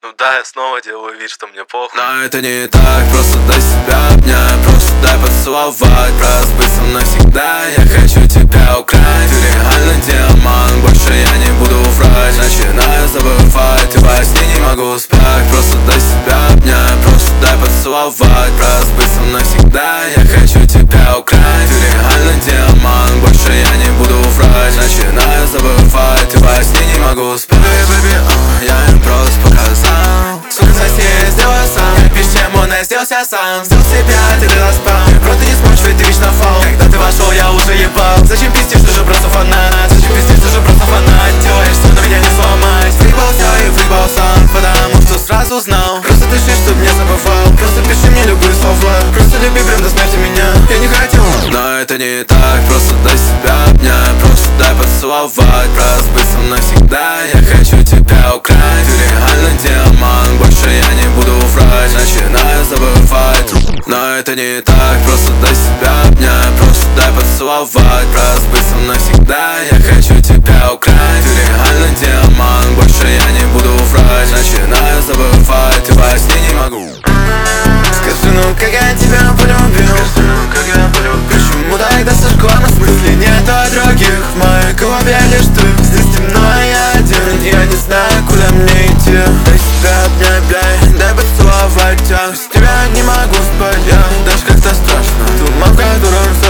Ну да, я снова делаю вид, что мне похуй. Но это не так, просто дай себя обнять, просто дай поцеловать. Проспать со мной навсегда, я хочу тебя украсть. Ты реально диамант, больше я не буду врать. Начинаю забывать, и во сне не могу спать. Просто дай себя обнять, просто дай поцеловать. Проспать со мной навсегда, я хочу тебя украсть. Ты реально диамант, больше я не буду врать. Начинаю забывать, и во сне не могу спать. Я им просто показал. Сука, я сделаю сам. Я пишешь тему, но я сделал себя сам. Сделал себя, ты распал. Просто не сможешь, ведь ты вечно фол. Когда ты вошел, я уже ебал. Зачем пиздишь, ты же просто фанат. Зачем пиздишь, ты же просто фанат. Делаешь все, но меня не сломать. Выебал все и выебал сам, потому что сразу знал. Просто дыши, чтоб не забывал. Просто пиши мне любые слова. Просто люби прям до смерти меня. Я не хотел. Но это не так, просто дай себя обнять. Просто дай поцеловать. Проспать со мной навсегда, я хочу тебя украсть. Ты реально диамант, больше я не буду врать. Начинаю забывать. Но это не так, просто дай себя обнять. Просто дай поцеловать. Проспать со мной навсегда, я хочу тебя украсть. Ты реально диамант, больше я не буду врать. Начинаю забывать, и во сне не могу. Скажи, ну как я тебя полюбил? Почему тогда сожгла, на смысле нет других? В моей голове лишь ты. Здесь темно, а я один. Я не знаю, куда мне идти. Дай себя обнять, бля, дай поцеловать. Я без тебя не могу спать, я даже как-то страшно. Думал, в котором